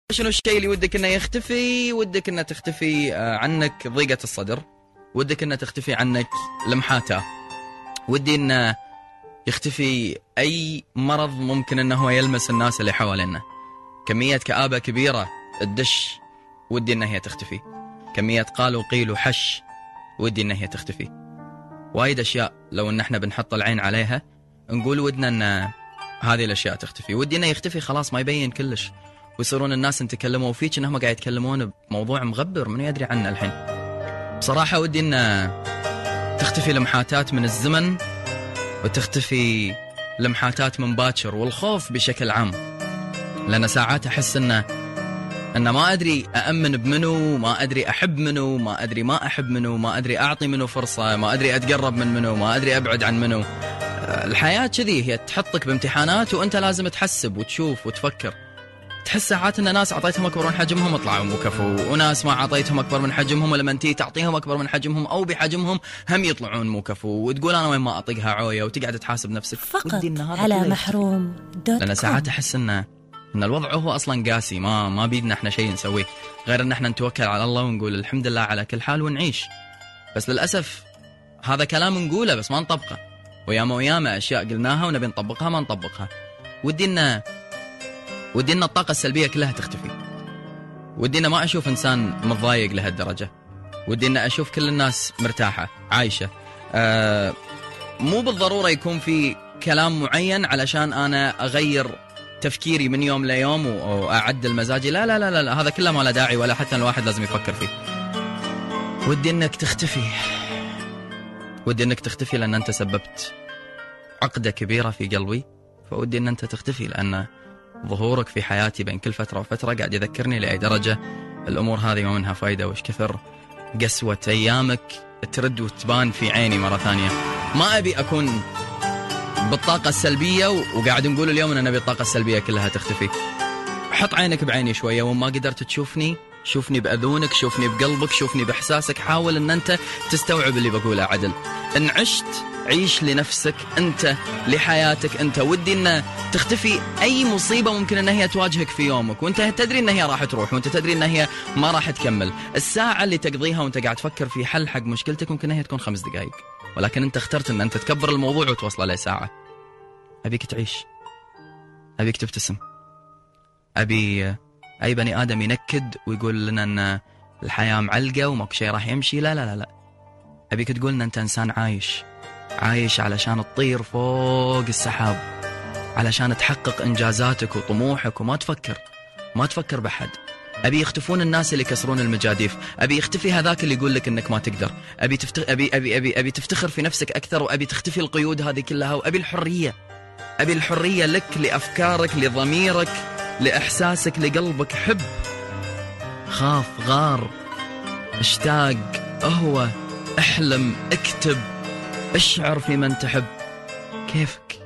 شنو الشيء اللي ودك انه يختفي؟ ودك انه تختفي عنك ضيقة الصدر، ودك انه تختفي عنك لمحاته، ودي انه يختفي اي مرض ممكن انه هو يلمس الناس اللي حوالينا. كمية كآبة كبيرة الدش ودي انها هي تختفي. كمية قال وقيل وحش ودي انها هي تختفي. وايد اشياء لو ان احنا بنحط العين عليها نقول ودنا ان هذه الاشياء تختفي. ودي انه يختفي خلاص ما يبين كلش، ويصيرون الناس يتكلموا فيك انهم قاعد يتكلمون بموضوع مغبر من يدري عنه الحين. بصراحة ودي ان تختفي لمحاتات من الزمن، وتختفي لمحاتات من باكر والخوف بشكل عام. لأن ساعات أحس إن ما أدري أأمن بمنو، ما أدري أحب منو، ما أدري ما أحب منو، ما أدري أعطي منو فرصة، ما أدري أتقرب من منو، ما أدري أبعد عن منو. الحياة كذي هي تحطك بامتحانات وأنت لازم تحسب وتشوف وتفكر. تحس ساعات إن ناس عطيتهم أكبر من حجمهم طلعوا مو كفو، وناس ما عطيتهم أكبر من حجمهم ولما أنتي تعطيهم أكبر من حجمهم أو بحجمهم هم يطلعون مو كفو، وتقول أنا وين ما أطيقها عوية وتقعد تحاسب نفسك فقط على محروم. لأن ساعات أحس إن الوضع هو أصلا قاسي، ما بيدنا إحنا شيء نسويه غير إن إحنا نتوكل على الله ونقول الحمد لله على كل حال ونعيش. بس للأسف هذا كلام نقوله بس ما نطبقه، وياما أشياء قلناها ونبي نطبقها ما نطبقها. ودي إن الطاقة السلبية كلها تختفي. ودي إن ما أشوف إنسان متضايق لهالدرجة. ودي إن أشوف كل الناس مرتاحة عايشة. مو بالضرورة يكون في كلام معين علشان أنا أغير تفكيري من يوم ليوم وأعدل مزاجي. لا لا لا لا, لا. هذا كله ما له داعي ولا حتى الواحد لازم يفكر فيه. ودي إنك تختفي. ودي إنك تختفي لأن أنت سببت عقدة كبيرة في قلبي، فودي إن أنت تختفي لأن ظهورك في حياتي بين كل فترة وفترة قاعد يذكرني لأي درجة الأمور هذه ما منها فايدة، وش كثر قسوة أيامك ترد وتبان في عيني مرة ثانية. ما أبي أكون بالطاقة السلبية وقاعد نقول اليوم أن نبي الطاقة السلبية كلها تختفي. حط عينك بعيني شوية، وما قدرت تشوفني شوفني بأذونك، شوفني بقلبك، شوفني بإحساسك. حاول أن أنت تستوعب اللي بقوله عدل. إن عشت عيش لنفسك أنت، لحياتك أنت. ودي أن تختفي أي مصيبة ممكن أن هي تواجهك في يومك وأنت تدري أن هي راح تروح، وأنت تدري أن هي ما راح تكمل. الساعة اللي تقضيها وأنت قاعد تفكر في حل حق مشكلتك ممكن أن هي تكون 5 دقائق، ولكن أنت اخترت أن أنت تكبر الموضوع وتوصله لساعة. أبيك تعيش، أبيك تبتسم، أبي أي بني آدم ينكد ويقول لنا أن الحياة معلقة وماكو شيء راح يمشي. لا لا لا لا. أبيك تقول أن أنت إنسان عايش علشان تطير فوق السحاب، علشان تحقق إنجازاتك وطموحك وما تفكر بحد. أبي يختفون الناس اللي يكسرون المجاديف. أبي يختفي هذاك اللي يقول لك إنك ما تقدر. أبي تفتخر في نفسك أكثر، وأبي تختفي القيود هذه كلها. وأبي الحرية لك، لأفكارك، لضميرك، لإحساسك، لقلبك. حب، خاف، غار، اشتاق، اهوى، احلم، اكتب، اشعر في من تحب، كيفك.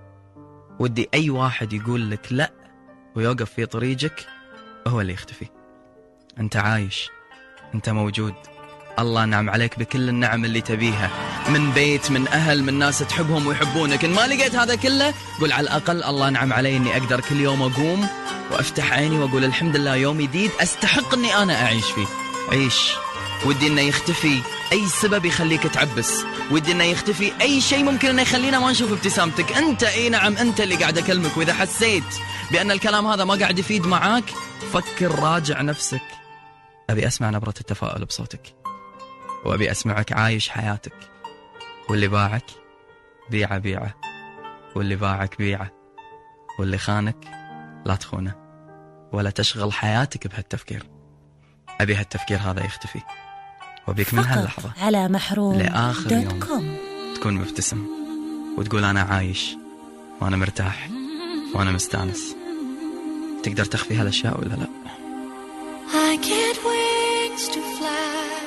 ودي أي واحد يقول لك لا ويوقف في طريقك هو اللي يختفي. أنت عايش، أنت موجود. الله نعم عليك بكل النعم اللي تبيها، من بيت، من أهل، من ناس تحبهم ويحبونك. إن ما لقيت هذا كله قل على الأقل الله نعم علي إني أقدر كل يوم أقوم وأفتح عيني وأقول الحمد لله يوم جديد أستحق إني أنا أعيش فيه. عيش. ودي إنه يختفي أي سبب يخليك تعبس. ودي إنه يختفي أي شيء ممكن إنه يخلينا ما نشوف ابتسامتك. أنت أي نعم أنت اللي قاعد أكلمك، وإذا حسيت بأن الكلام هذا ما قاعد يفيد معاك فكر، راجع نفسك. أبي أسمع نبرة التفاؤل بصوتك، وأبي أسمعك عايش حياتك. واللي باعك بيعه، واللي باعك بيعه، واللي خانك لا تخونه ولا تشغل حياتك بهالتفكير. أبي هالتفكير هذا يختفي، وبيك من هاللحظة على محروم لآخر يوم تكون مبتسم وتقول أنا عايش وأنا مرتاح وأنا مستانس. تقدر تخفي هالأشياء ولا لا؟ I get wings to fly.